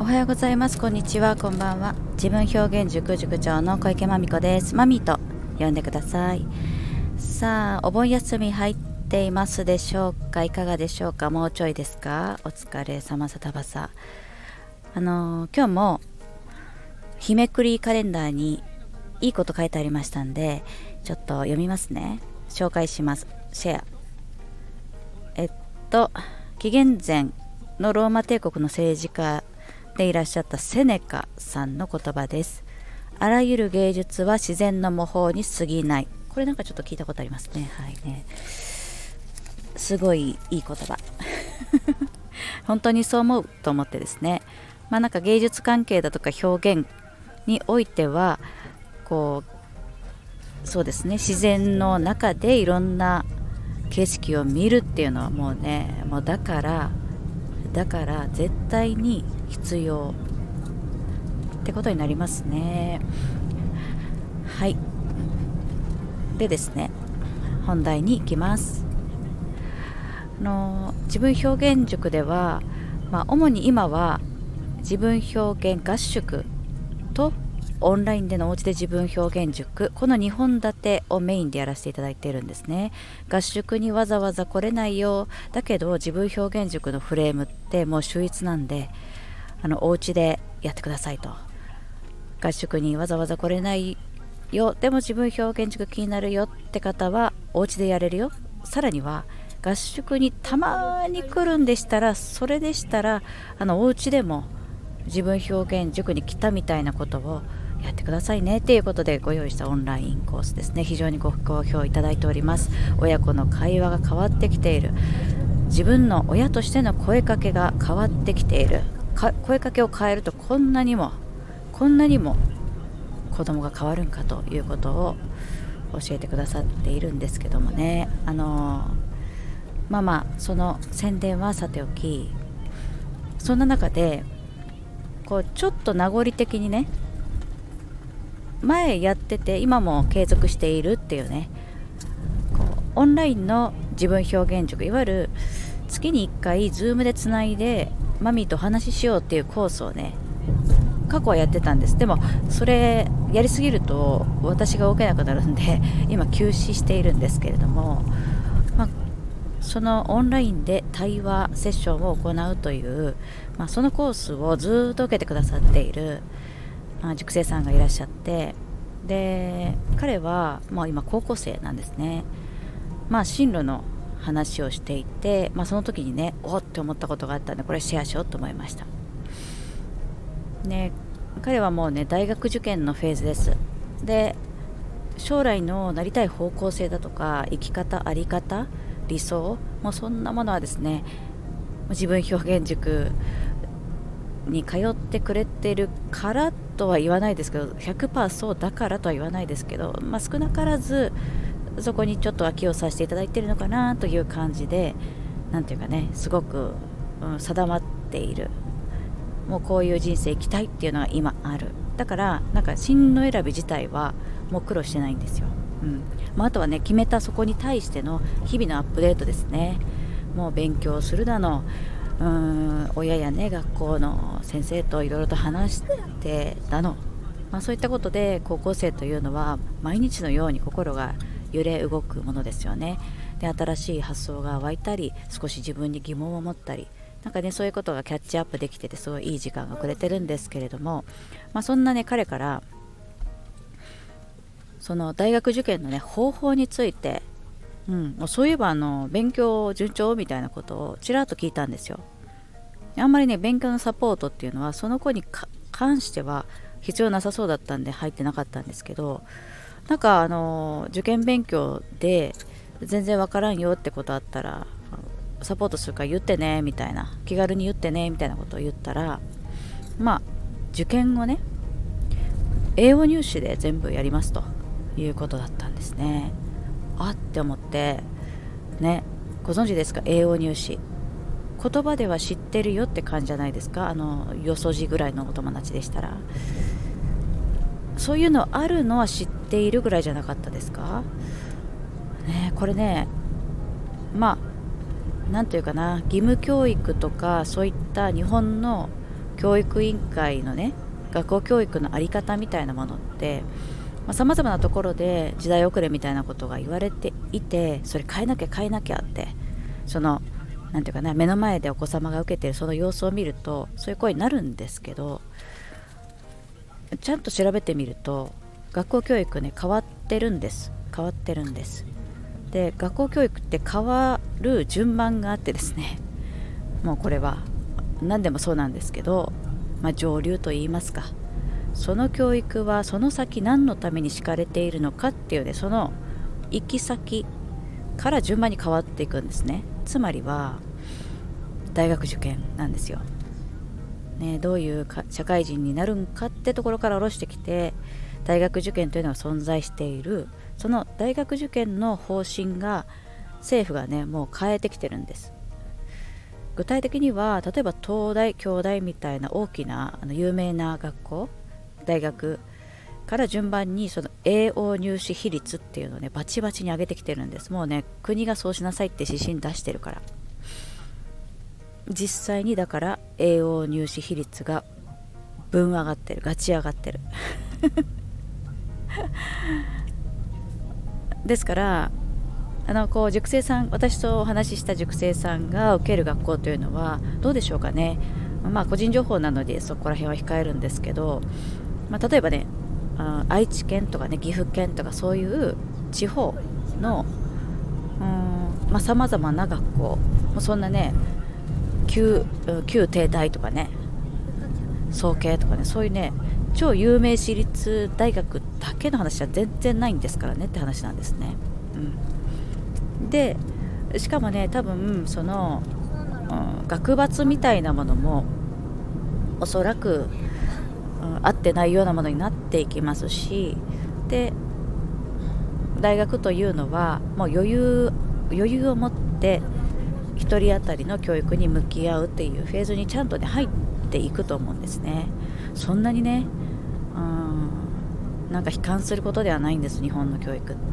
おはようございます。こんにちは。こんばんは。自分表現塾塾長の小池まみこです。マミーと呼んでください。さあ、お盆休み入っていますでしょうか。いかがでしょうか。もうちょいですか。お疲れ様さたばさ。今日も日めくりカレンダーにいいこと書いてありましたんで、ちょっと読みますね。紹介します。シェア。紀元前のローマ帝国の政治家でいらっしゃったセネカさんの言葉です。あらゆる芸術は自然の模倣に過ぎない。これなんかちょっと聞いたことありますね。はいね。すごいいい言葉。本当にそう思うと思ってですね。なんか芸術関係だとか表現においてはそうですね、自然の中でいろんな景色を見るっていうのはもうだから絶対に必要ってことになりますね。はい。でですね、本題に行きます。自分表現塾では、主に今は自分表現合宿とオンラインでのおうちで自分表現塾、この2本立てをメインでやらせていただいているんですね。合宿にわざわざ来れないよ、だけど自分表現塾のフレームってもう秀逸なんで、おうちでやってくださいと。合宿にわざわざ来れないよ、でも自分表現塾気になるよって方はおうちでやれるよ。さらには合宿にたまに来るんでしたら、それでしたらおうちでも自分表現塾に来たみたいなことをやってくださいねっていうことでご用意したオンラインコースですね。非常にご好評いただいております。親子の会話が変わってきている、自分の親としての声かけが変わってきている、声かけを変えるとこんなにも子供が変わるんかということを教えてくださっているんですけどもね。その宣伝はさておき、そんな中でちょっと名残的にね、前やってて今も継続しているっていうね、オンラインの自分表現塾、いわゆる月に1回 Zoom でつないでマミーと話ししようっていうコースをね、過去はやってたんです。でもそれやりすぎると私が動けなくなるんで今休止しているんですけれども、そのオンラインで対話セッションを行うという、そのコースをずっと受けてくださっている、塾生さんがいらっしゃって、で彼は今高校生なんですね。進路の話をしていて、その時にね、おって思ったことがあったので、これシェアしようと思いましたね。彼はもうね、大学受験のフェーズです。で、将来のなりたい方向性だとか生き方、あり方、理想、もうそんなものはですね、自分表現塾に通ってくれてるからとは言わないですけど、 100% そうだからとは言わないですけど、少なからずそこにちょっと脇をさせていただいているのかなという感じで、なんていうかね、すごく、定まっている、もうこういう人生生きたいっていうのが今ある。だからなんか進路選び自体はもう苦労してないんですよ。あとはね、決めたそこに対しての日々のアップデートですね。もう勉強するだの、親やね、学校の先生といろいろと話してだの、そういったことで高校生というのは毎日のように心が揺れ動くものですよね。で、新しい発想が湧いたり、少し自分に疑問を持ったり、なんかね、そういうことがキャッチアップできてて、すごいいい時間がくれてるんですけれども、そんなね、彼からその大学受験のね、方法について、もうそういえば勉強順調みたいなことをちらっと聞いたんですよ。あんまりね、勉強のサポートっていうのはその子に関しては必要なさそうだったんで入ってなかったんですけど、なんか受験勉強で全然わからんよってことあったらサポートするから言ってねみたいな、気軽に言ってねみたいなことを言ったら、受験をね、英語入試で全部やりますということだったんですね。って思ってね、ご存知ですか、英語入試。言葉では知ってるよって感じじゃないですか。よそじぐらいのお友達でしたら、そういうのあるのは知っているぐらいじゃなかったですかね。これね、なんというかな、義務教育とかそういった日本の教育委員会のね、学校教育の在り方みたいなものってさまざ、まなところで時代遅れみたいなことが言われていて、それ変えなきゃって、そのなんていうかな、目の前でお子様が受けているその様子を見るとそういう声になるんですけど、ちゃんと調べてみると学校教育ね、変わってるんです。で、学校教育って変わる順番があってですね、もうこれは何でもそうなんですけど、上流と言いますか、その教育はその先何のために敷かれているのかっていうね、その行き先から順番に変わっていくんですね。つまりは大学受験なんですよ、ね、どういう社会人になるんかってところから下ろしてきて、大学受験というのが存在している、その大学受験の方針が政府がね、もう変えてきてるんです。具体的には例えば東大、京大みたいな大きな有名な学校、大学から順番にその栄養入試比率っていうのをね、バチバチに上げてきてるんです。もうね、国がそうしなさいって指針出してるから。実際にだから栄養入試比率がぶん上がってる、ガチ上がってるですから塾生さん、私とお話しした塾生さんが受ける学校というのはどうでしょうかね。個人情報なのでそこら辺は控えるんですけど、例えばね、愛知県とかね、岐阜県とかそういう地方のさまざまな学校、もうそんなね、旧帝大とかね、早慶とかね、そういうね、超有名私立大学だけの話は全然ないんですからねって話なんですね。でしかもね、多分その、学閥みたいなものもおそらく、合ってないようなものになっていきますし、で大学というのはもう余裕を持って一人当たりの教育に向き合うっていうフェーズにちゃんとね入っていくと思うんですね。そんなにね、なんか悲観することではないんです、日本の教育って。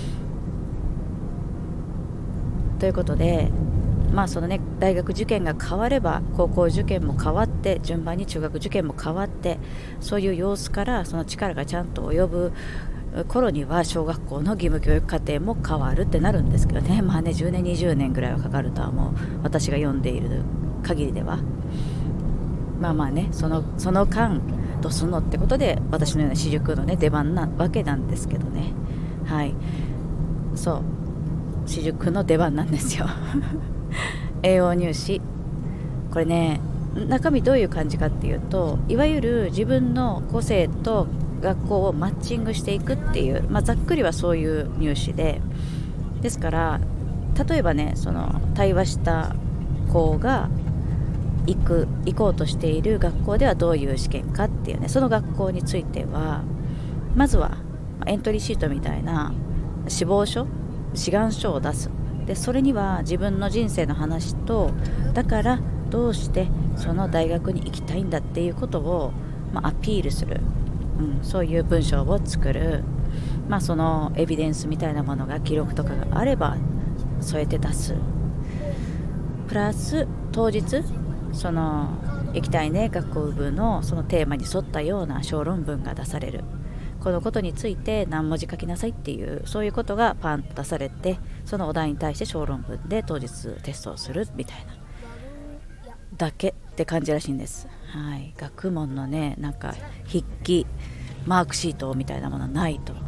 ということで、そのね、大学受験が変われば高校受験も変わって、順番に中学受験も変わって、そういう様子からその力がちゃんと及ぶ頃には小学校の義務教育課程も変わるってなるんですけどね。10年20年ぐらいはかかるとはもう私が読んでいる限りでは、その間どうすんのってことで、私のような私塾のね出番なわけなんですけどね。はい、そう私塾の出番なんですよ栄養入試、これね、中身どういう感じかっていうと、いわゆる自分の個性と学校をマッチングしていくっていう、ざっくりはそういう入試ですから、例えばね、その対話した子が行こうとしている学校ではどういう試験かっていうね、その学校についてはまずはエントリーシートみたいな志望書、志願書を出す。でそれには自分の人生の話と、だからどうしてその大学に行きたいんだっていうことを、アピールする、そういう文章を作る、そのエビデンスみたいなものが、記録とかがあれば添えて出す。プラス当日、その行きたいね学校部のそのテーマに沿ったような小論文が出される。このことについて何文字書きなさいっていう、そういうことがパンと出されて、そのお題に対して小論文で当日テストをするみたいなだけって感じらしいんです。はい、学問のね、なんか筆記マークシートみたいなものはないと。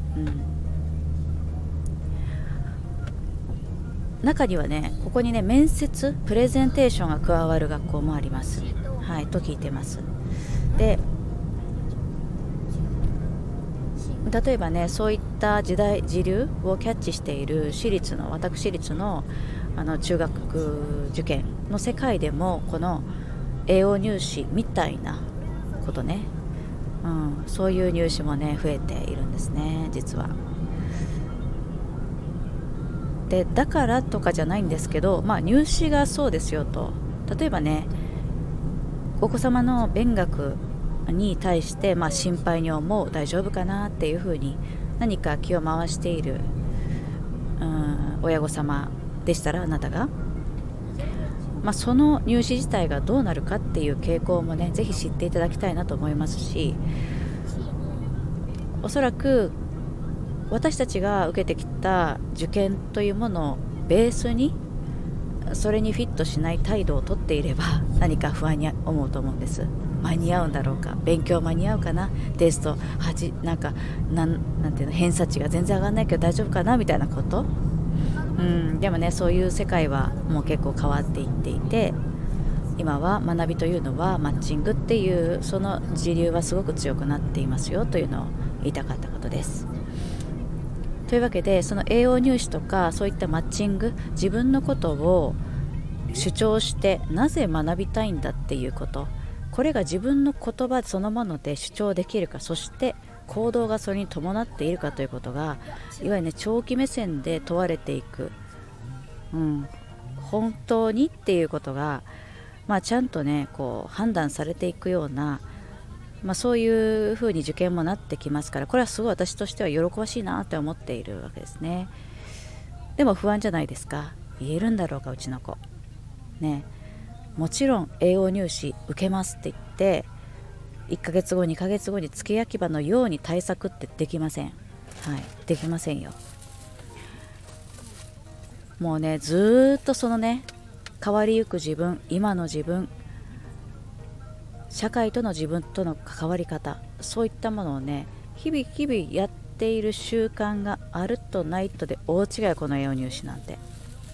中にはね、ここにね、面接プレゼンテーションが加わる学校もあります。はい、と聞いてます。で例えばね、そういった時流をキャッチしている私立の中学受験の世界でも、この栄養入試みたいなことね、そういう入試もね増えているんですね、実は。でだからとかじゃないんですけど、入試がそうですよと。例えばね、お子様の勉学に対して、心配に思う、大丈夫かなっていうふうに何か気を回している、親御様でしたら、あなたがその入試自体がどうなるかっていう傾向もね、ぜひ知っていただきたいなと思いますし、おそらく私たちが受けてきた受験というものをベースにそれにフィットしない態度をとっていれば何か不安に思うと思うんです。間に合うんだろうか、勉強間に合うかな、テストなんていうの、偏差値が全然上がらないけど大丈夫かなみたいなこと、でもね、そういう世界はもう結構変わっていっていて、今は学びというのはマッチングっていうその時流はすごく強くなっていますよというのを言いたかったことです。というわけで、その栄養入試とかそういったマッチング、自分のことを主張してなぜ学びたいんだっていうこと、これが自分の言葉そのもので主張できるか、そして行動がそれに伴っているかということが、いわゆるね、長期目線で問われていく、本当にっていうことが、ちゃんとねこう判断されていくような、そういう風に受験もなってきますから、これはすごい私としては喜ばしいなって思っているわけですね。でも不安じゃないですか。言えるんだろうか、うちの子ね。もちろん栄養入試受けますって言って1ヶ月後2ヶ月後に付け焼き場のように対策ってできません。できませんよ。もうね、ずっとそのね、変わりゆく自分、今の自分、社会との自分との関わり方、そういったものをね、日々やっている習慣があるとないとで大違い、この栄養入試なんて。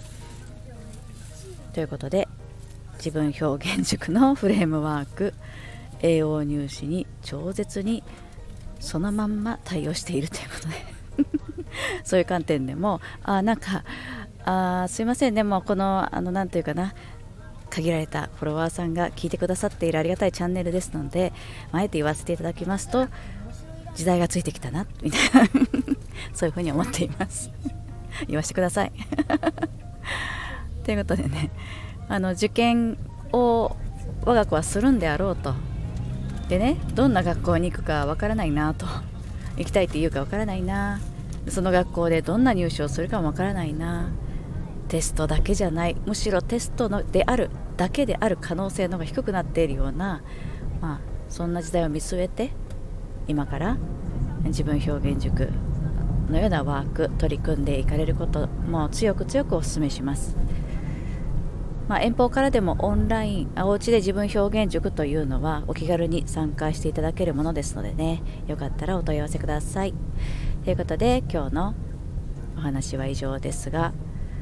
ということで、自分表現塾のフレームワーク、栄養入試に超絶にそのまんま対応しているということでそういう観点でもすいませんね、もうこのなんというかな、限られたフォロワーさんが聞いてくださっているありがたいチャンネルですので、あえて言わせていただきますと、時代がついてきたなみたいなそういうふうに思っています言わせてくださいということでね、受験を我が子はするんであろうと。でね、どんな学校に行くかわからないなと、行きたいって言うかわからないな、その学校でどんな入試をするかもわからないな、テストだけじゃない、むしろテストであるだけである可能性の方が低くなっているような、そんな時代を見据えて、今から自分表現塾のようなワーク取り組んでいかれることも強くお勧めします。遠方からでもオンライン、お家で自分表現塾というのはお気軽に参加していただけるものですのでね、よかったらお問い合わせください。ということで、今日のお話は以上ですが、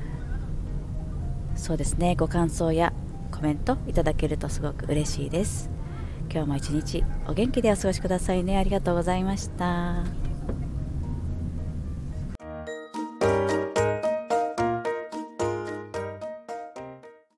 そうですね、ご感想やコメントいただけるとすごく嬉しいです。今日も一日お元気でお過ごしくださいね。ありがとうございました。